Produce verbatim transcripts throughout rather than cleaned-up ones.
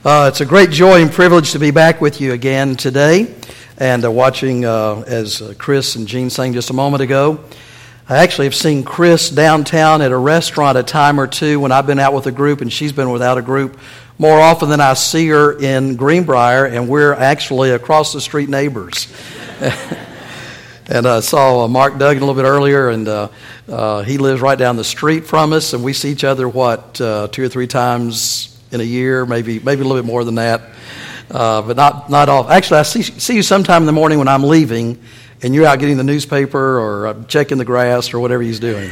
Uh, it's a great joy and privilege to be back with you again today, and uh, watching uh, as uh, Chris and Jean sang just a moment ago. I actually have seen Chris downtown at a restaurant a time or two when I've been out with a group, and she's been without a group more often than I see her in Greenbrier, and we're actually across the street neighbors. And I uh, saw uh, Mark Duggan a little bit earlier, and uh, uh, he lives right down the street from us, and we see each other, what, uh, two or three times in a year, maybe maybe a little bit more than that, uh, but not not all. Actually, I see, see you sometime in the morning when I'm leaving, and you're out getting the newspaper or uh, checking the grass or whatever he's doing.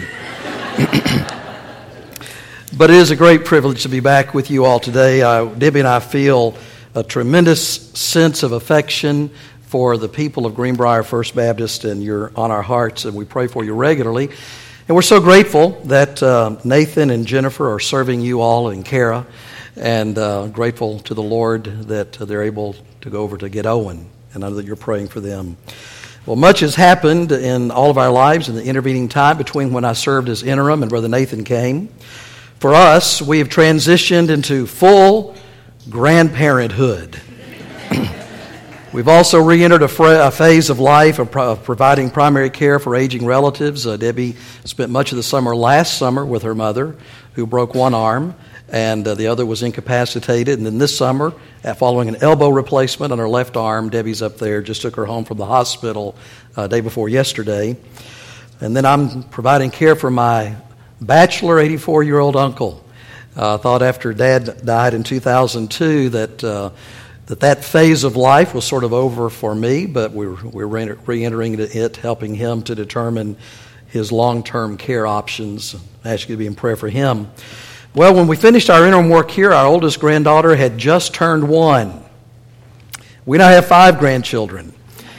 But it is a great privilege to be back with you all today. Uh, Debbie and I feel a tremendous sense of affection for the people of Greenbrier First Baptist, and you're on our hearts, and we pray for you regularly. And we're so grateful that uh, Nathan and Jennifer are serving you all, and Kara, and uh, grateful to the Lord that uh, they're able to go over to get Owen, and I know that you're praying for them. Well, much has happened in all of our lives in the intervening time between when I served as interim and Brother Nathan came. For us, we have transitioned into full grandparenthood. We've also re-entered a, fra- a phase of life of, pro- of providing primary care for aging relatives. Uh, Debbie spent much of the summer last summer with her mother, who broke one arm, and uh, the other was incapacitated. And then this summer, uh, following an elbow replacement on her left arm, Debbie's up there, just took her home from the hospital uh, day before yesterday. And then I'm providing care for my bachelor eighty-four-year-old uncle. I uh, thought after Dad died in two thousand two that uh, that that phase of life was sort of over for me, but we're, we're re-entering it, helping him to determine his long-term care options. I ask you to be in prayer for him. Well, when we finished our interim work here, our oldest granddaughter had just turned one. We now have five grandchildren.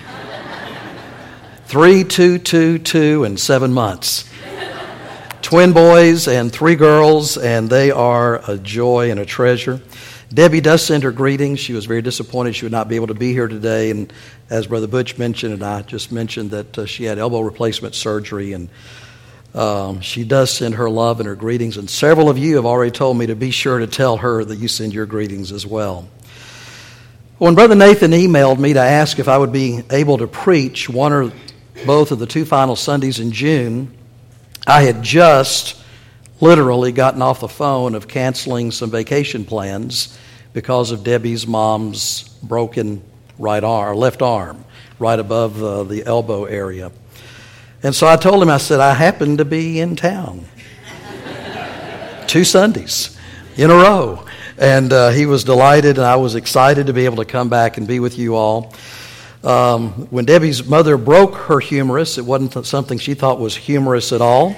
Three, two, two, two, and seven months. Twin boys and three girls, and they are a joy and a treasure. Debbie does send her greetings. She was very disappointed she would not be able to be here today, and as Brother Butch mentioned, and I just mentioned that uh, she had elbow replacement surgery, and Um, she does send her love and her greetings, and several of you have already told me to be sure to tell her that you send your greetings as well. When Brother Nathan emailed me to ask if I would be able to preach one or both of the two final Sundays in June, I had just literally gotten off the phone of canceling some vacation plans because of Debbie's mom's broken right arm, left arm, right above uh, the elbow area. And so I told him, I said, I happen to be in town. Two Sundays in a row. And uh, he was delighted, and I was excited to be able to come back and be with you all. Um, when Debbie's mother broke her humerus, it wasn't something she thought was humorous at all.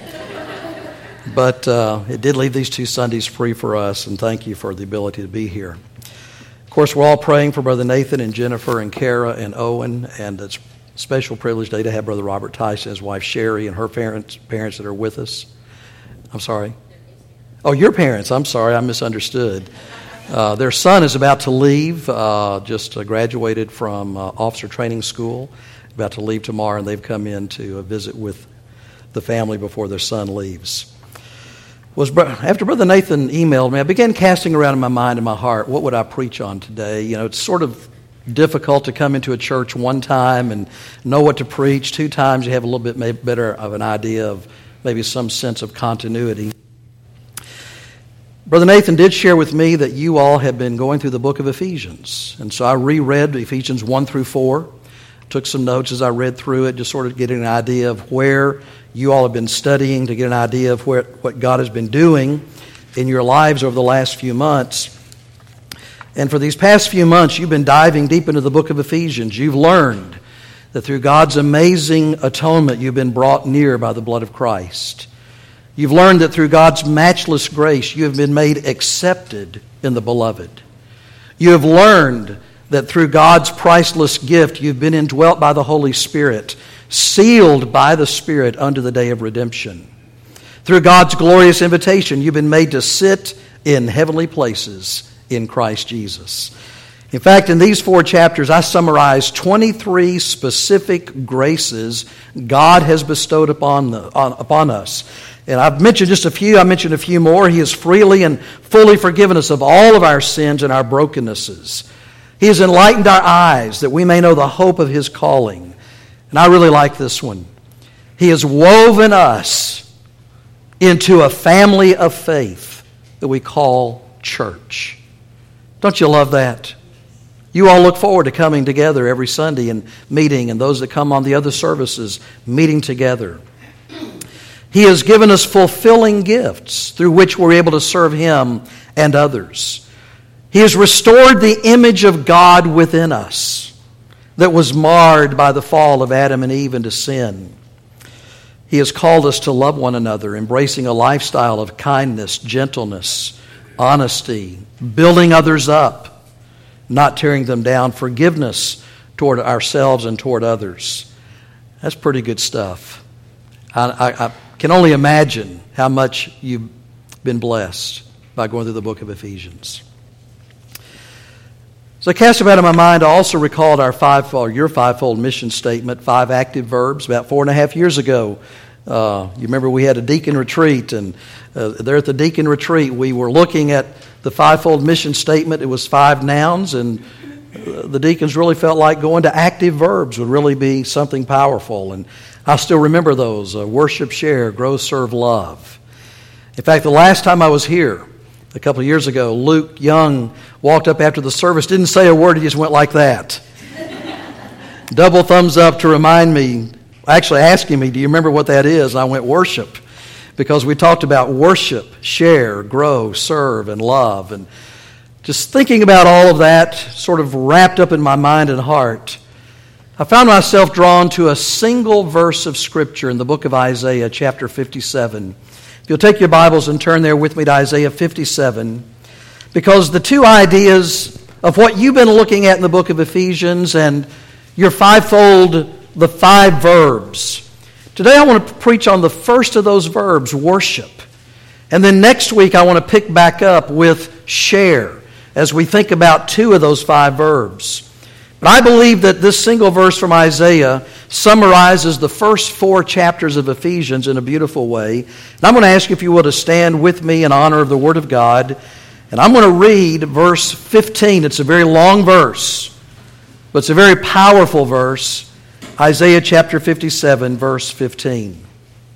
But uh, it did leave these two Sundays free for us, and thank you for the ability to be here. Of course, we're all praying for Brother Nathan and Jennifer and Kara and Owen, and it's special privilege day to have Brother Robert Tyson, his wife Sherry, and her parents parents that are with us. I'm sorry. Oh, your parents. I'm sorry. I misunderstood. Uh, their son is about to leave, uh, just uh, graduated from uh, officer training school, about to leave tomorrow, and they've come in to uh, visit with the family before their son leaves. Was After Brother Nathan emailed me, I began casting around in my mind and my heart, what would I preach on today? You know, it's sort of difficult to come into a church one time and know what to preach. Two times you have a little bit maybe better of an idea of maybe some sense of continuity. Brother Nathan did share with me that you all have been going through the book of Ephesians. And so I reread Ephesians one through four, took some notes as I read through it, just sort of getting an idea of where you all have been studying, to get an idea of where, what God has been doing in your lives over the last few months. And for these past few months, you've been diving deep into the book of Ephesians. You've learned that through God's amazing atonement, you've been brought near by the blood of Christ. You've learned that through God's matchless grace, you have been made accepted in the beloved. You have learned that through God's priceless gift, you've been indwelt by the Holy Spirit, sealed by the Spirit unto the day of redemption. Through God's glorious invitation, you've been made to sit in heavenly places in Christ Jesus. In fact, in these four chapters, I summarize twenty-three specific graces God has bestowed upon, the, on, upon us. And I've mentioned just a few. I mentioned a few more. He has freely and fully forgiven us of all of our sins and our brokennesses. He has enlightened our eyes that we may know the hope of His calling. And I really like this one. He has woven us into a family of faith that we call church. Don't you love that? You all look forward to coming together every Sunday and meeting, and those that come on the other services, meeting together. He has given us fulfilling gifts through which we're able to serve Him and others. He has restored the image of God within us that was marred by the fall of Adam and Eve into sin. He has called us to love one another, embracing a lifestyle of kindness, gentleness, honesty, building others up, not tearing them down, forgiveness toward ourselves and toward others. That's pretty good stuff. I, I, I can only imagine how much you've been blessed by going through the book of Ephesians. So I cast about in my mind, I also recalled our fivefold, your fivefold mission statement, five active verbs, about four and a half years ago. Uh, you remember we had a deacon retreat, and uh, there at the deacon retreat, we were looking at the fivefold mission statement. It was five nouns, and uh, the deacons really felt like going to active verbs would really be something powerful. And I still remember those, uh, worship, share, grow, serve, love. In fact, the last time I was here, a couple of years ago, Luke Young walked up after the service, didn't say a word, he just went like that. Double thumbs up to remind me, actually asking me, do you remember what that is? And I went, worship. Because we talked about worship, share, grow, serve, and love. And just thinking about all of that sort of wrapped up in my mind and heart, I found myself drawn to a single verse of Scripture in the book of Isaiah, chapter fifty-seven. If you'll take your Bibles and turn there with me to Isaiah fifty-seven, because the two ideas of what you've been looking at in the book of Ephesians and your fivefold, the five verbs. Today I want to preach on the first of those verbs, worship. And then next week I want to pick back up with share as we think about two of those five verbs. But I believe that this single verse from Isaiah summarizes the first four chapters of Ephesians in a beautiful way. And I'm going to ask you, if you will, to stand with me in honor of the Word of God. And I'm going to read verse fifteen. It's a very long verse, but it's a very powerful verse. Isaiah chapter fifty-seven, verse fifteen.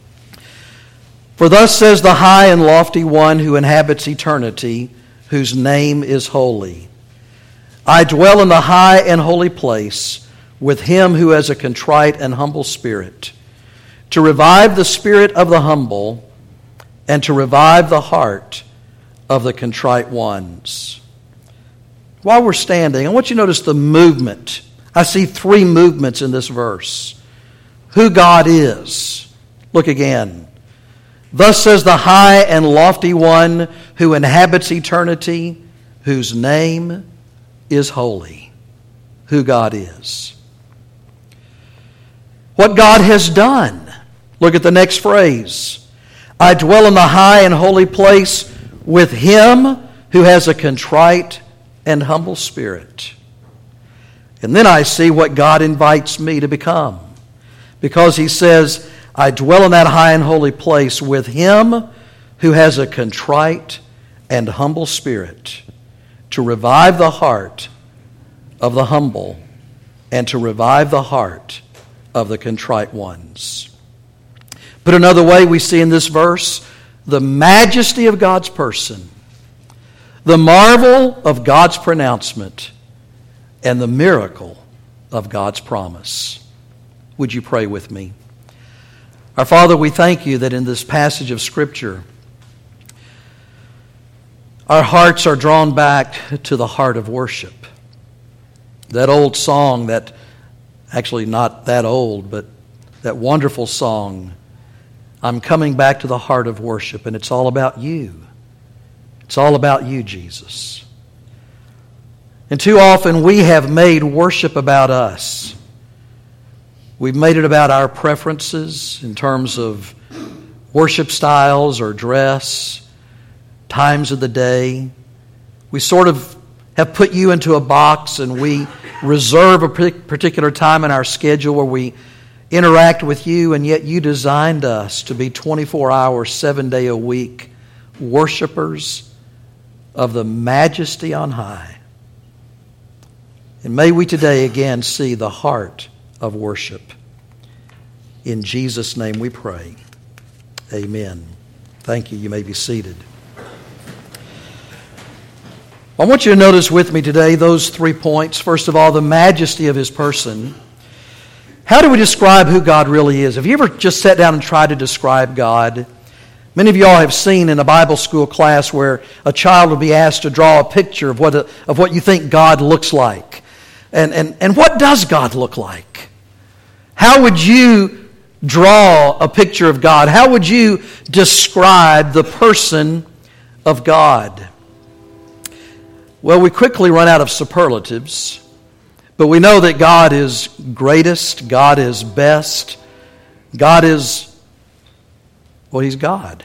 For thus says the high and lofty one who inhabits eternity, whose name is holy. I dwell in the high and holy place with him who has a contrite and humble spirit, to revive the spirit of the humble and to revive the heart of the contrite ones. While we're standing, I want you to notice the movement. I see three movements in this verse. Who God is. Look again. Thus says the high and lofty one who inhabits eternity, whose name is holy. Who God is. What God has done. Look at the next phrase. I dwell in the high and holy place with him who has a contrite and humble spirit. And then I see what God invites me to become. Because he says, I dwell in that high and holy place with him who has a contrite and humble spirit, to revive the heart of the humble and to revive the heart of the contrite ones. Put another way, we see in this verse the majesty of God's person, the marvel of God's pronouncement, and the miracle of God's promise. Would you pray with me? Our Father, we thank you that in this passage of Scripture, our hearts are drawn back to the heart of worship. That old song, that actually not that old, but that wonderful song, I'm coming back to the heart of worship, and it's all about you. It's all about you, Jesus. And too often we have made worship about us. We've made it about our preferences in terms of worship styles or dress, times of the day. We sort of have put you into a box, and we reserve a particular time in our schedule where we interact with you, and yet you designed us to be twenty-four hours, seven day a week worshipers of the majesty on high. And may we today again see the heart of worship. In Jesus' name we pray. Amen. Thank you. You may be seated. I want you to notice with me today those three points. First of all, the majesty of His person. How do we describe who God really is? Have you ever just sat down and tried to describe God? Many of y'all have seen in a Bible school class where a child will be asked to draw a picture of what, a, of what you think God looks like. And, and, and what does God look like? How would you draw a picture of God? How would you describe the person of God? Well, we quickly run out of superlatives, but we know that God is greatest, God is best, God is, well, He's God.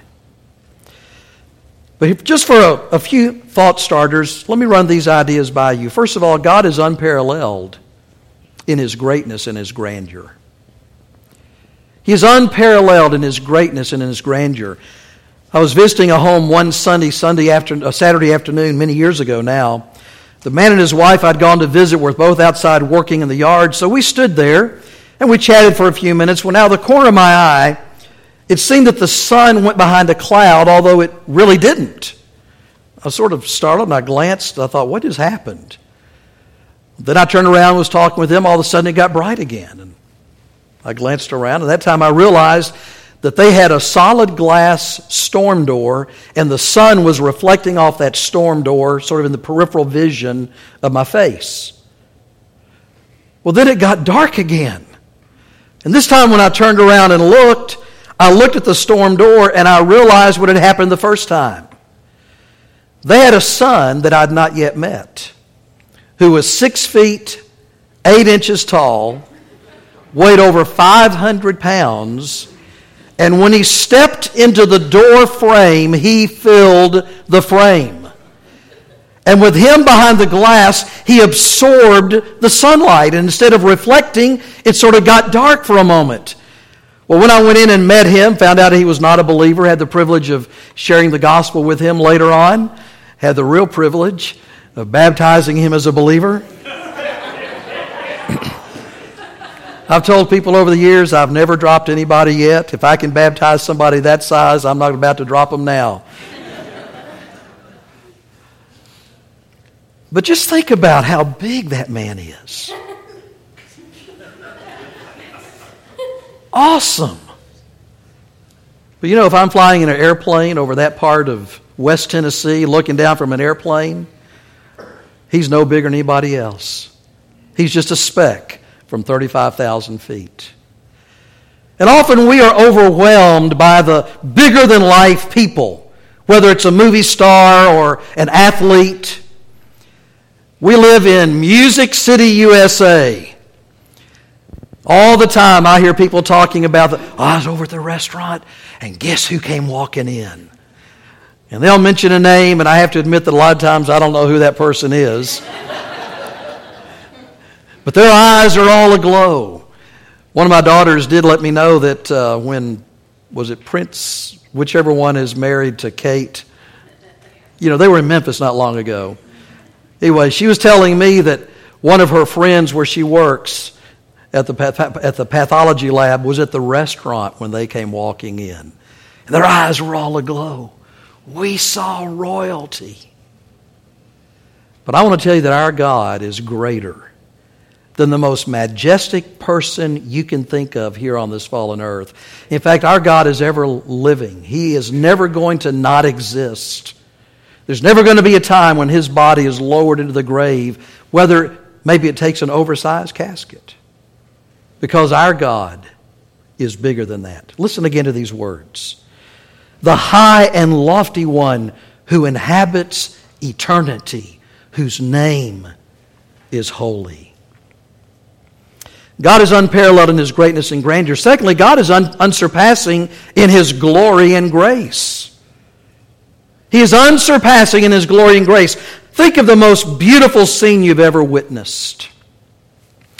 But if, just for a, a few thought starters, let me run these ideas by you. First of all, God is unparalleled in His greatness and His grandeur. He is unparalleled in His greatness and in His grandeur. I was visiting a home one Sunday, Sunday after, a Saturday afternoon, many years ago now. The man and his wife I'd gone to visit were both outside working in the yard, so we stood there and we chatted for a few minutes. Well, now the corner of my eye, it seemed that the sun went behind a cloud, although it really didn't. I was sort of startled and I glanced. I thought, what has happened? Then I turned around and was talking with him. All of a sudden it got bright again. And I glanced around, and that time I realized that they had a solid glass storm door, and the sun was reflecting off that storm door, sort of in the peripheral vision of my face. Well, then it got dark again. And this time when I turned around and looked, I looked at the storm door, and I realized what had happened the first time. They had a son that I'd not yet met, who was six feet, eight inches tall, weighed over five hundred pounds, and when he stepped into the door frame, he filled the frame. And with him behind the glass, he absorbed the sunlight, and instead of reflecting, it sort of got dark for a moment. Well, when I went in and met him, found out he was not a believer, had the privilege of sharing the gospel with him later on, had the real privilege of baptizing him as a believer. I've told people over the years I've never dropped anybody yet. If I can baptize somebody that size, I'm not about to drop them now. But just think about how big that man is. Awesome. But you know, if I'm flying in an airplane over that part of West Tennessee, looking down from an airplane, he's no bigger than anybody else. He's just a speck from thirty-five thousand feet. And often we are overwhelmed by the bigger-than-life people, whether it's a movie star or an athlete. We live in Music City, U S A. All the time I hear people talking about, the, oh, I was over at the restaurant, and guess who came walking in? And they'll mention a name, and I have to admit that a lot of times I don't know who that person is. But their eyes are all aglow. One of my daughters did let me know that uh, when, was it Prince, whichever one is married to Kate, you know, they were in Memphis not long ago. Anyway, she was telling me that one of her friends where she works at the path- at the pathology lab was at the restaurant when they came walking in. And their eyes were all aglow. We saw royalty. But I want to tell you that our God is greater than the most majestic person you can think of here on this fallen earth. In fact, our God is ever living. He is never going to not exist. There's never going to be a time when His body is lowered into the grave, whether maybe it takes an oversized casket. Because our God is bigger than that. Listen again to these words. The high and lofty one who inhabits eternity, whose name is holy. God is unparalleled in His greatness and grandeur. Secondly, God is un- unsurpassing in His glory and grace. He is unsurpassing in His glory and grace. Think of the most beautiful scene you've ever witnessed.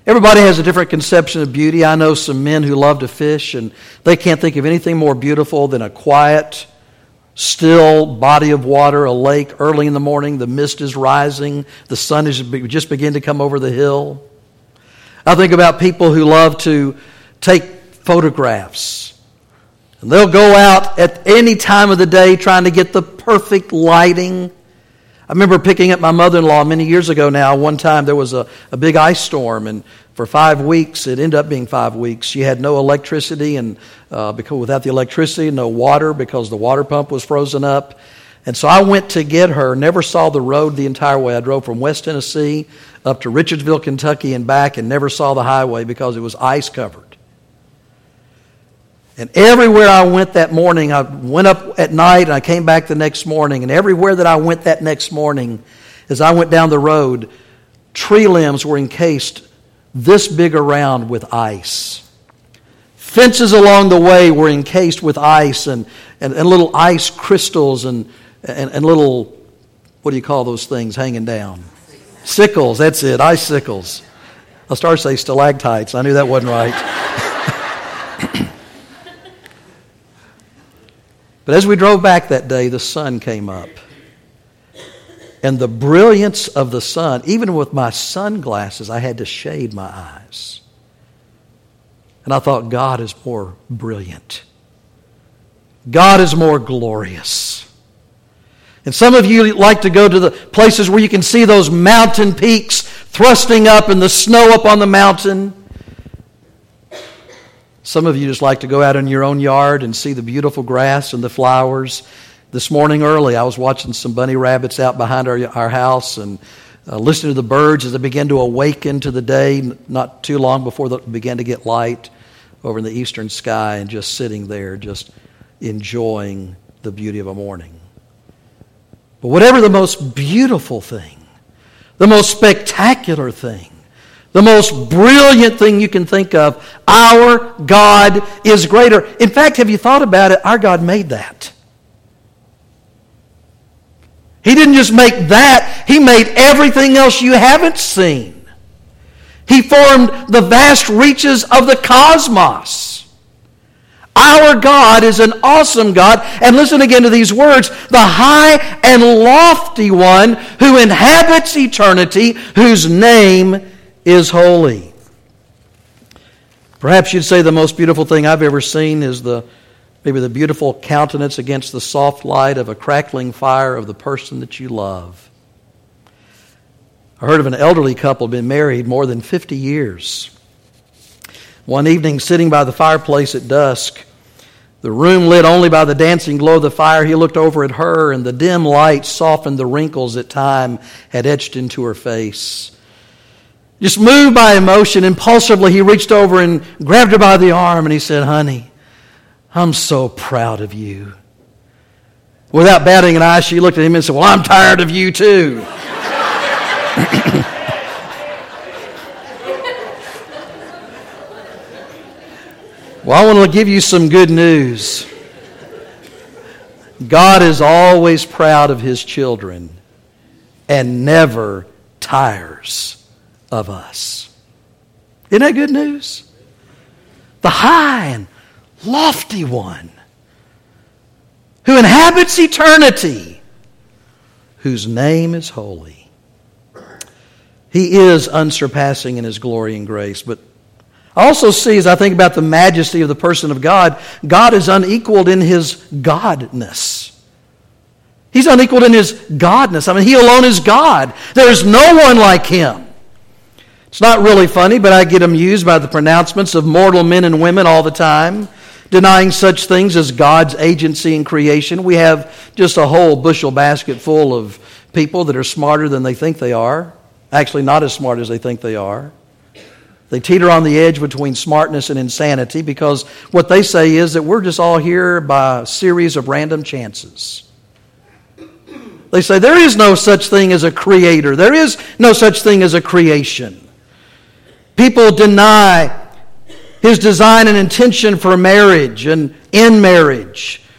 Everybody has a different conception of beauty. I know some men who love to fish, and they can't think of anything more beautiful than a quiet, still body of water, a lake, early in the morning. The mist is rising. The sun is just beginning to come over the hill. I think about people who love to take photographs. And they'll go out at any time of the day trying to get the perfect lighting. I remember picking up my mother-in-law many years ago now. One time there was a, a big ice storm, and for five weeks, it ended up being five weeks, she had no electricity, and uh, because without the electricity, no water because the water pump was frozen up. And so I went to get her, never saw the road the entire way. I drove from West Tennessee up to Richardsville, Kentucky and back, and never saw the highway because it was ice covered. And everywhere I went that morning, I went up at night and I came back the next morning. And everywhere that I went that next morning, as I went down the road, tree limbs were encased this big around with ice. Fences along the way were encased with ice and, and, and little ice crystals and, and, and little, what do you call those things hanging down? Sickles, that's it, icicles. I started to say stalactites. I knew that wasn't right. But as we drove back that day, the sun came up. And the brilliance of the sun, even with my sunglasses, I had to shade my eyes. And I thought, God is more brilliant. God is more glorious. And some of you like to go to the places where you can see those mountain peaks thrusting up and the snow up on the mountain. Some of you just like to go out in your own yard and see the beautiful grass and the flowers. This morning early, I was watching some bunny rabbits out behind our, our house and uh, listening to the birds as they began to awaken to the day, not too long before it began to get light over in the eastern sky, and just sitting there, just enjoying the beauty of a morning. But whatever the most beautiful thing, the most spectacular thing, the most brilliant thing you can think of, our God is greater. In fact, have you thought about it? Our God made that. He didn't just make that. He made everything else you haven't seen. He formed the vast reaches of the cosmos. Our God is an awesome God. And listen again to these words. The high and lofty one who inhabits eternity, whose name is holy. Perhaps you'd say the most beautiful thing I've ever seen is the maybe the beautiful countenance against the soft light of a crackling fire of the person that you love. I heard of an elderly couple who had been married more than fifty years. One evening, sitting by the fireplace at dusk, the room lit only by the dancing glow of the fire, he looked over at her, and the dim light softened the wrinkles that time had etched into her face. Just moved by emotion, impulsively, he reached over and grabbed her by the arm, and he said, "Honey, I'm so proud of you." Without batting an eye, she looked at him and said, "Well, I'm tired of you too." Well, I want to give you some good news. God is always proud of His children and never tires of us. Isn't that good news? The high and lofty one who inhabits eternity, whose name is holy. He is unsurpassing in His glory and grace. But I also see, as I think about the majesty of the person of God, God is unequaled in His godness. He's unequaled in His godness. I mean, He alone is God. There is no one like Him. It's not really funny, but I get amused by the pronouncements of mortal men and women all the time, denying such things as God's agency in creation. We have just a whole bushel basket full of people that are smarter than they think they are. Actually, not as smart as they think they are. They teeter on the edge between smartness and insanity because what they say is that we're just all here by a series of random chances. They say there is no such thing as a creator. There is no such thing as a creation. People deny His design and intention for marriage and in marriage.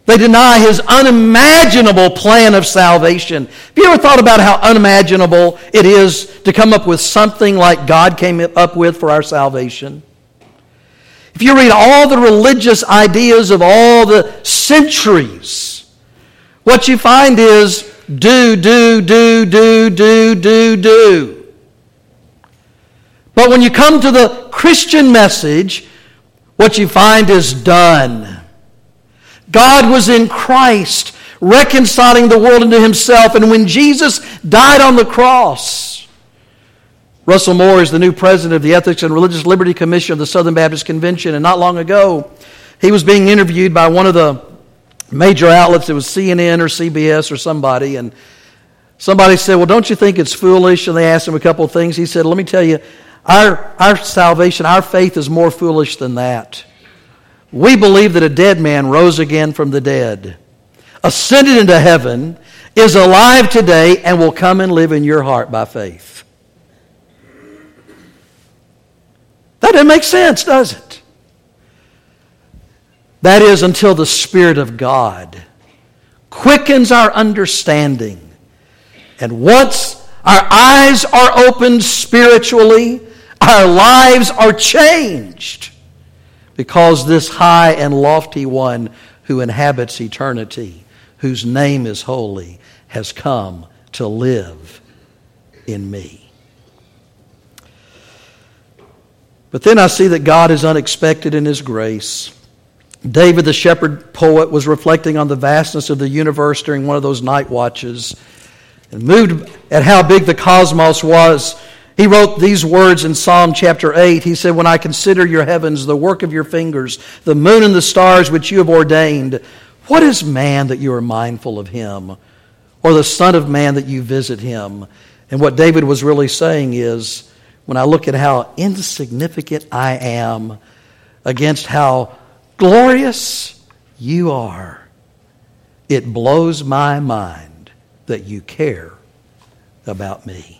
They deny His unimaginable plan of salvation. Have you ever thought about how unimaginable it is to come up with something like God came up with for our salvation? If you read all the religious ideas of all the centuries, what you find is do, do, do, do, do, do, do. But when you come to the Christian message, what you find is done. God was in Christ, reconciling the world unto Himself. And when Jesus died on the cross, Russell Moore is the new president of the Ethics and Religious Liberty Commission of the Southern Baptist Convention. And not long ago, he was being interviewed by one of the major outlets. It was C N N or C B S or somebody. And somebody said, well, don't you think it's foolish? And they asked him a couple of things. He said, let me tell you, our, our salvation, our faith is more foolish than that. We believe that a dead man rose again from the dead, ascended into heaven, is alive today, and will come and live in your heart by faith. That doesn't make sense, does it? That is, until the Spirit of God quickens our understanding. And once our eyes are opened spiritually, our lives are changed. Because this high and lofty one who inhabits eternity, whose name is holy, has come to live in me. But then I see that God is unexpected in His grace. David, the shepherd poet, was reflecting on the vastness of the universe during one of those night watches and moved at how big the cosmos was. He wrote these words in Psalm chapter eight. He said, when I consider your heavens, the work of your fingers, the moon and the stars which you have ordained, what is man that you are mindful of him, or the son of man that you visit him? And what David was really saying is, when I look at how insignificant I am against how glorious you are, it blows my mind that you care about me.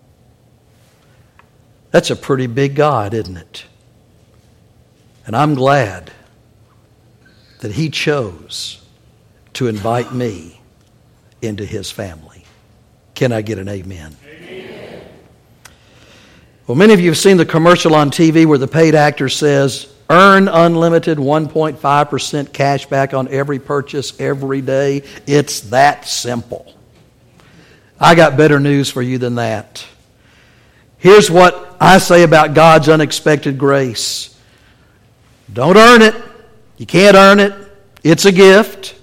That's a pretty big God, isn't it? And I'm glad that He chose to invite me into His family. Can I get an amen? Amen. Well, many of you have seen the commercial on T V where the paid actor says, earn unlimited one point five percent cash back on every purchase every day. It's that simple. I got better news for you than that. Here's what I say about God's unexpected grace. Don't earn it. You can't earn it. It's a gift.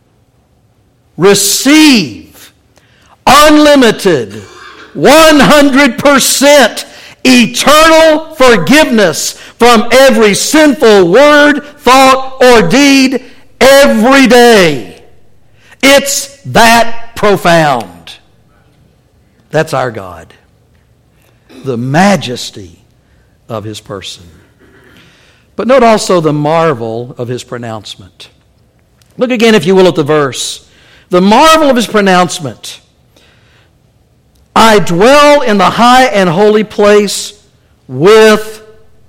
Receive unlimited, one hundred percent eternal forgiveness from every sinful word, thought, or deed every day. It's that profound. That's our God. The majesty of His person. But note also the marvel of His pronouncement. Look again, if you will, at the verse. The marvel of His pronouncement. I dwell in the high and holy place with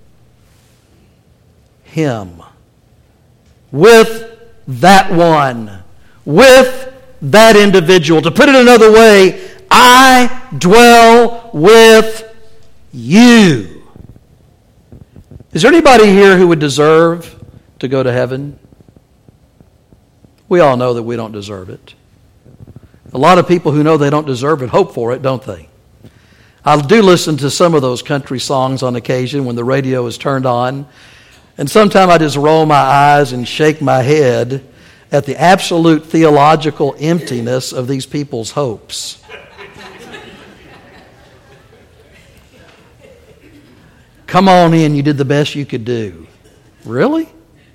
Him. With that one. With that individual. To put it another way, I dwell with you. Is there anybody here who would deserve to go to heaven? We all know that we don't deserve it. A lot of people who know they don't deserve it hope for it, don't they? I do listen to some of those country songs on occasion when the radio is turned on. And sometimes I just roll my eyes and shake my head at the absolute theological emptiness of these people's hopes. Come on in, you did the best you could do. Really?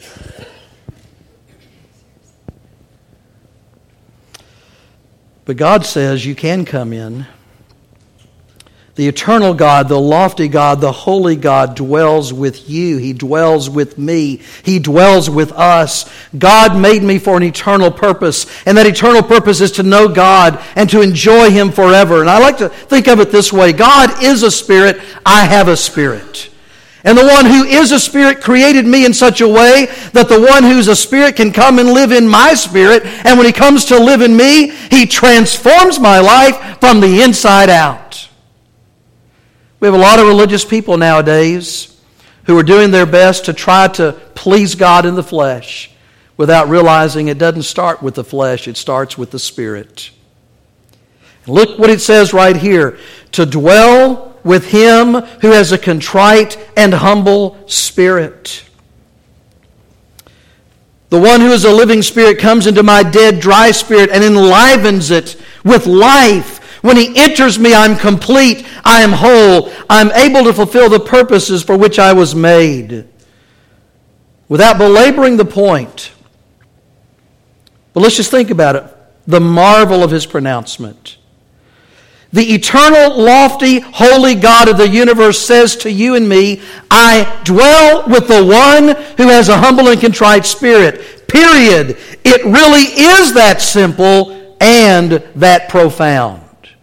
But God says you can come in. The eternal God, the lofty God, the holy God dwells with you. He dwells with me. He dwells with us. God made me for an eternal purpose. And that eternal purpose is to know God and to enjoy Him forever. And I like to think of it this way. God is a spirit. I have a spirit. And the one who is a spirit created me in such a way that the one who's a spirit can come and live in my spirit. And when he comes to live in me, he transforms my life from the inside out. We have a lot of religious people nowadays who are doing their best to try to please God in the flesh without realizing it doesn't start with the flesh, it starts with the Spirit. Look what it says right here. To dwell with him who has a contrite and humble spirit. The one who is a living spirit comes into my dead, dry spirit and enlivens it with life. When he enters me, I'm complete. I am whole. I'm able to fulfill the purposes for which I was made. Without belaboring the point, but let's just think about it. The marvel of his pronouncement. The eternal, lofty, holy God of the universe says to you and me, I dwell with the one who has a humble and contrite spirit. Period. It really is that simple and that profound.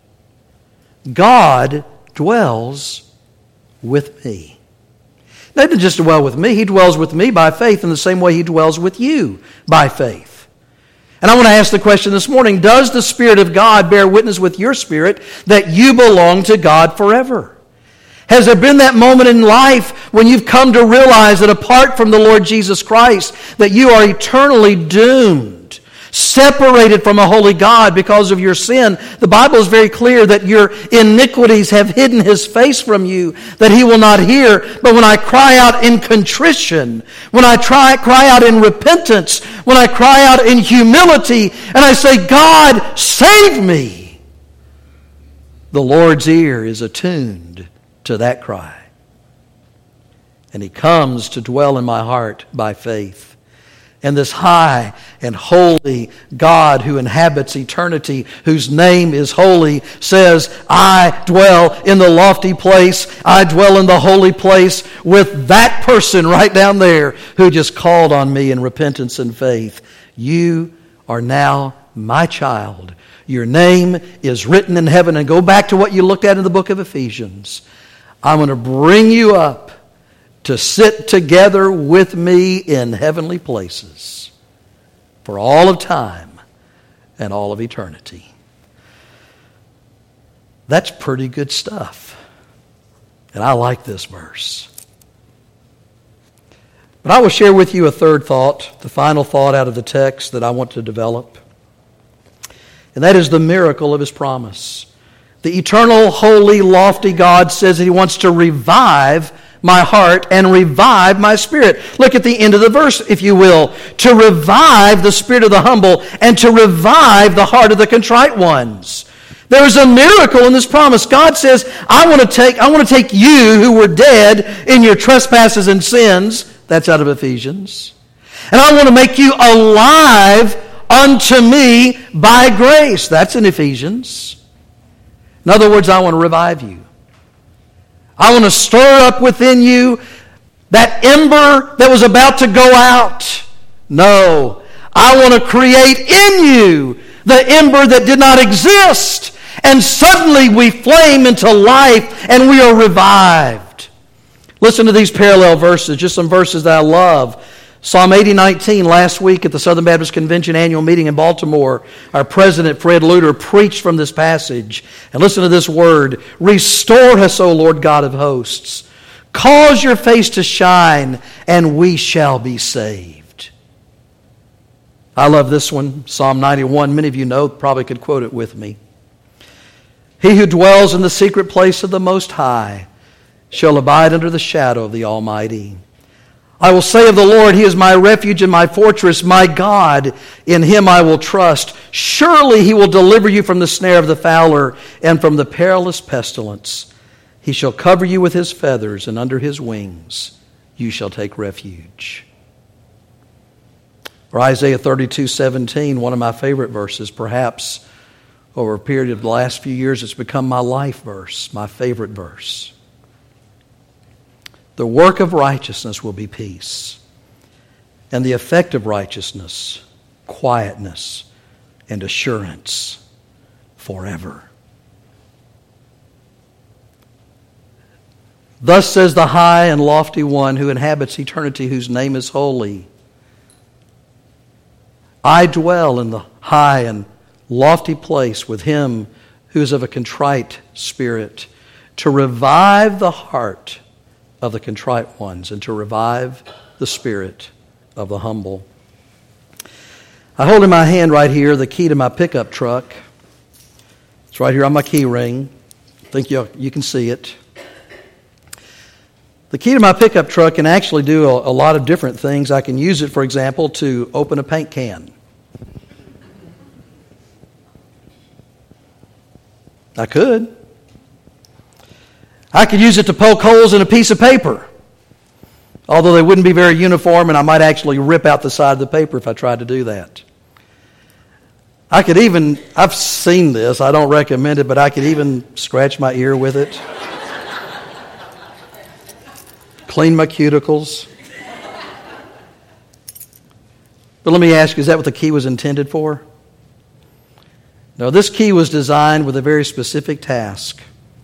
God dwells with me. He doesn't just dwell with me. He dwells with me by faith in the same way he dwells with you by faith. And I want to ask the question this morning, does the Spirit of God bear witness with your spirit that you belong to God forever? Has there been that moment in life when you've come to realize that apart from the Lord Jesus Christ, that you are eternally doomed, separated from a holy God because of your sin? The Bible is very clear that your iniquities have hidden his face from you, that he will not hear. But when I cry out in contrition, when I try, cry out in repentance, when I cry out in humility, and I say, God, save me, the Lord's ear is attuned to that cry. And he comes to dwell in my heart by faith. And this high and holy God who inhabits eternity, whose name is holy, says, I dwell in the lofty place, I dwell in the holy place with that person right down there who just called on me in repentance and faith. You are now my child. Your name is written in heaven. And go back to what you looked at in the book of Ephesians. I'm going to bring you up to sit together with me in heavenly places for all of time and all of eternity. That's pretty good stuff. And I like this verse. But I will share with you a third thought, the final thought out of the text that I want to develop. And that is the miracle of his promise. The eternal, holy, lofty God says that he wants to revive my heart and revive my spirit. Look at the end of the verse, if you will. To revive the spirit of the humble and to revive the heart of the contrite ones. There is a miracle in this promise. God says, I want to take, I want to take you who were dead in your trespasses and sins. That's out of Ephesians. And I want to make you alive unto me by grace. That's in Ephesians. In other words, I want to revive you. I want to stir up within you that ember that was about to go out. No, I want to create in you the ember that did not exist. And suddenly we flame into life and we are revived. Listen to these parallel verses, just some verses that I love. Psalm eighty nineteen, last week at the Southern Baptist Convention annual meeting in Baltimore, our president, Fred Luter, preached from this passage. And listen to this word, restore us, O Lord God of hosts. Cause your face to shine, and we shall be saved. I love this one, Psalm ninety-one. Many of you know, probably could quote it with me. He who dwells in the secret place of the Most High shall abide under the shadow of the Almighty. I will say of the Lord, He is my refuge and my fortress, my God. In Him I will trust. Surely He will deliver you from the snare of the fowler and from the perilous pestilence. He shall cover you with His feathers, and under His wings you shall take refuge. Or Isaiah thirty-two seventeen, one of my favorite verses, perhaps over a period of the last few years, it's become my life verse, my favorite verse. The work of righteousness will be peace, and the effect of righteousness, quietness, and assurance forever. Thus says the high and lofty one who inhabits eternity, whose name is holy. I dwell in the high and lofty place with him who is of a contrite spirit, to revive the heart of the contrite ones and to revive the spirit of the humble. I hold in my hand right here the key to my pickup truck. It's right here on my key ring. I think you you can see it. The key to my pickup truck can actually do a, a lot of different things. I can use it, for example, to open a paint can. I could. I could use it to poke holes in a piece of paper, although they wouldn't be very uniform, and I might actually rip out the side of the paper if I tried to do that. I could even, I've seen this, I don't recommend it, but I could even scratch my ear with it, clean my cuticles. But let me ask you, is that what the key was intended for? No, this key was designed with a very specific task.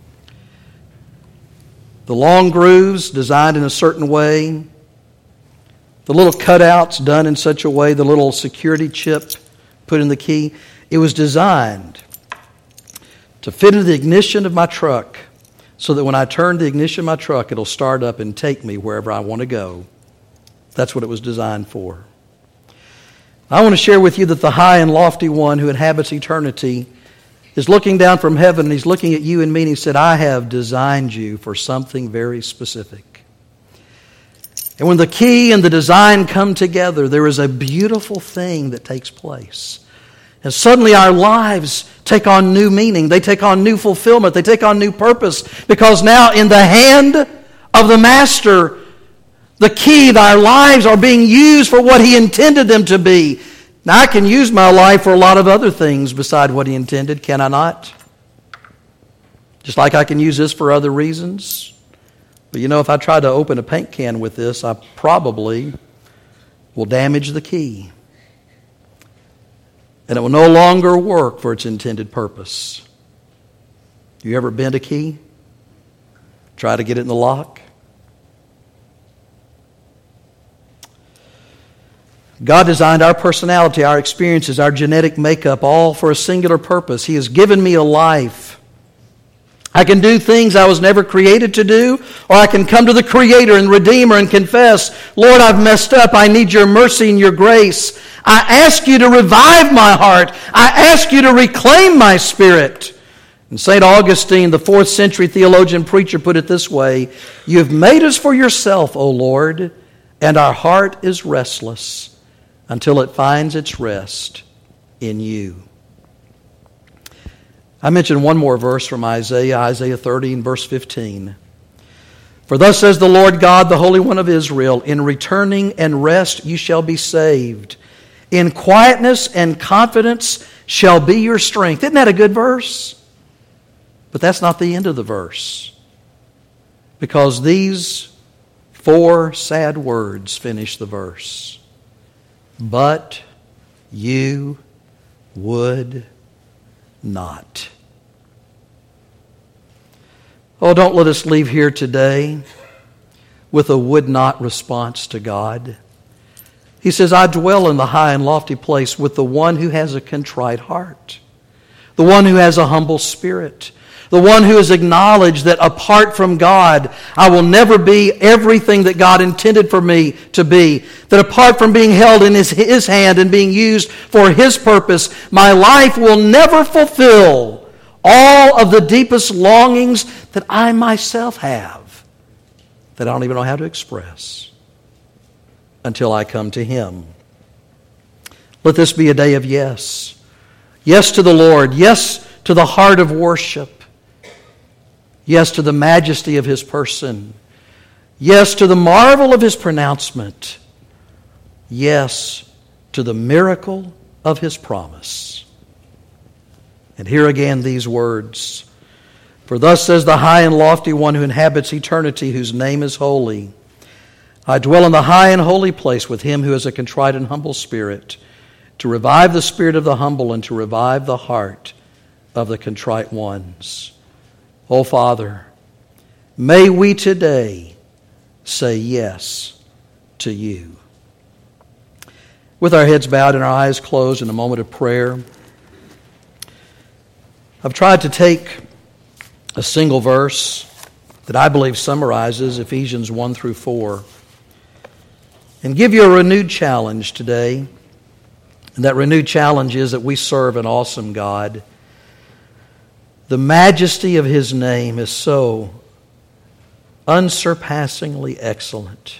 The long grooves designed in a certain way, the little cutouts done in such a way, the little security chip put in the key, it was designed to fit into the ignition of my truck so that when I turn the ignition of my truck, it'll start up and take me wherever I want to go. That's what it was designed for. I want to share with you that the high and lofty one who inhabits eternity is looking down from heaven, and he's looking at you and me, and he said, I have designed you for something very specific. And when the key and the design come together, there is a beautiful thing that takes place. And suddenly our lives take on new meaning. They take on new fulfillment. They take on new purpose. Because now in the hand of the Master, the key, our lives are being used for what He intended them to be. Now, I can use my life for a lot of other things beside what He intended, can I not? Just like I can use this for other reasons. But you know, if I try to open a paint can with this, I probably will damage the key. And it will no longer work for its intended purpose. You ever bend a key? Try to get it in the lock? God designed our personality, our experiences, our genetic makeup, all for a singular purpose. He has given me a life. I can do things I was never created to do, or I can come to the Creator and Redeemer and confess, Lord, I've messed up. I need your mercy and your grace. I ask you to revive my heart. I ask you to reclaim my spirit. And Saint Augustine, the fourth century theologian preacher, put it this way, you have made us for yourself, O Lord, and our heart is restless until it finds its rest in you. I mentioned one more verse from Isaiah, Isaiah thirty and verse fifteen. For thus says the Lord God, the Holy One of Israel, in returning and rest you shall be saved. In quietness and confidence shall be your strength. Isn't that a good verse? But that's not the end of the verse. Because these four sad words finish the verse. But you would not. Oh, don't let us leave here today with a would not response to God. He says, I dwell in the high and lofty place with the one who has a contrite heart, the one who has a humble spirit, the one who has acknowledged that apart from God, I will never be everything that God intended for me to be. That apart from being held in His, His hand and being used for His purpose, my life will never fulfill all of the deepest longings that I myself have, that I don't even know how to express, until I come to Him. Let this be a day of yes. Yes to the Lord. Yes to the heart of worship. Yes to the majesty of His person. Yes to the marvel of His pronouncement. Yes to the miracle of His promise. And here again these words. For thus says the high and lofty one who inhabits eternity, whose name is holy. I dwell in the high and holy place with Him who has a contrite and humble spirit, to revive the spirit of the humble and to revive the heart of the contrite ones. Oh, Father, May we today say yes to you. With our heads bowed and our eyes closed in a moment of prayer, I've tried to take a single verse that I believe summarizes Ephesians one through four and give you a renewed challenge today. And that renewed challenge is that we serve an awesome God. The majesty of His name is so unsurpassingly excellent.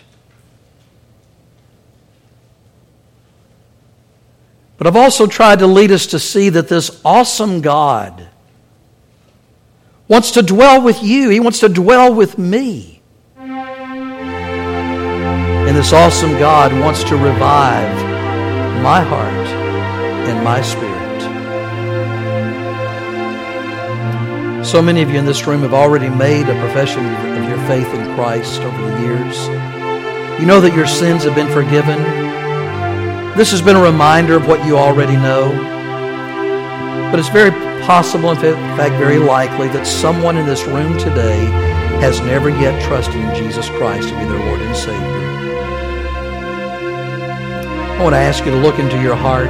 But I've also tried to lead us to see that this awesome God wants to dwell with you. He wants to dwell with me. And this awesome God wants to revive my heart and my spirit. So many of you in this room have already made a profession of your faith in Christ over the years. You know that your sins have been forgiven. This has been a reminder of what you already know. But it's very possible, in fact very likely, that someone in this room today has never yet trusted in Jesus Christ to be their Lord and Savior. I want to ask you to look into your heart.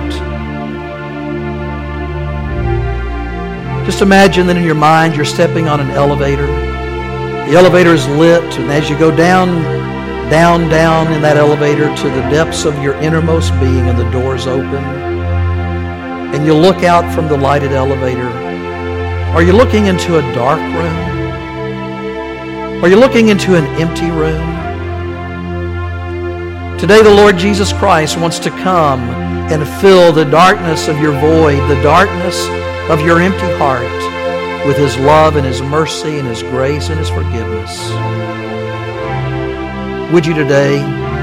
Just imagine that in your mind you're stepping on an elevator. The elevator is lit, and as you go down, down, down in that elevator to the depths of your innermost being, and the doors open, and you look out from the lighted elevator, are you looking into a dark room? Are you looking into an empty room? Today the Lord Jesus Christ wants to come and fill the darkness of your void, the darkness of your empty heart, with His love and His mercy and His grace and His forgiveness. Would you today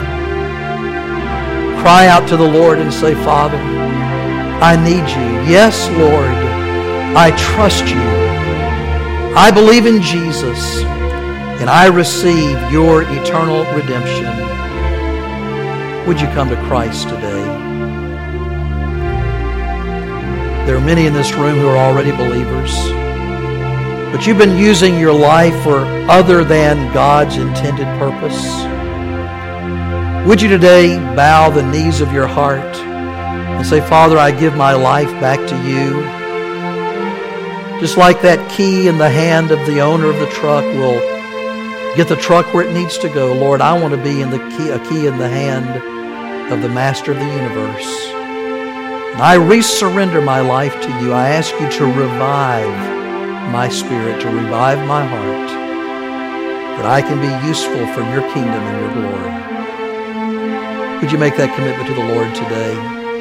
cry out to the Lord and say, Father, I need you. Yes, Lord, I trust you. I believe in Jesus, and I receive your eternal redemption. Would you come to Christ today? There are many in this room who are already believers, but you've been using your life for other than God's intended purpose. Would you today bow the knees of your heart and say, Father, I give my life back to you. Just like that key in the hand of the owner of the truck will get the truck where it needs to go. Lord, I want to be in the key, a key in the hand of the Master of the universe. And I resurrender my life to you. I ask you to revive my spirit, to revive my heart, that I can be useful for your kingdom and your glory. Would you make that commitment to the Lord today?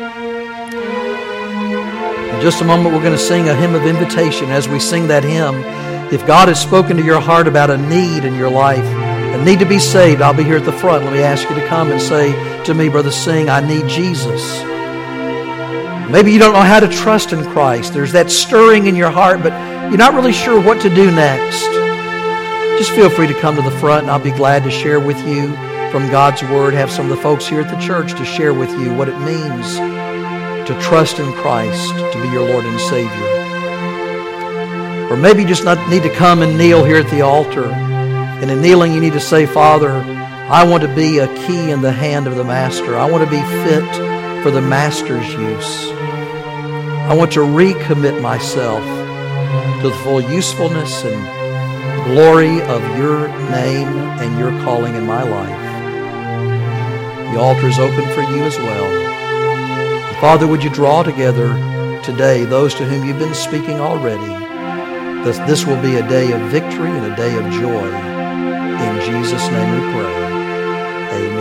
In just a moment, we're going to sing a hymn of invitation. As we sing that hymn, if God has spoken to your heart about a need in your life, a need to be saved, I'll be here at the front. Let me ask you to come and say to me, Brother Singh, I need Jesus. Maybe you don't know how to trust in Christ. There's that stirring in your heart, but you're not really sure what to do next. Just feel free to come to the front, and I'll be glad to share with you from God's Word. Have some of the folks here at the church to share with you what it means to trust in Christ to be your Lord and Savior. Or maybe you just not need to come and kneel here at the altar. And in kneeling, you need to say, Father, I want to be a key in the hand of the Master. I want to be fit for the Master's use. I want to recommit myself to the full usefulness and glory of your name and your calling in my life. The altar is open for you as well. And Father, would you draw together today those to whom you've been speaking already, that this will be a day of victory and a day of joy. In Jesus' name we pray. Amen.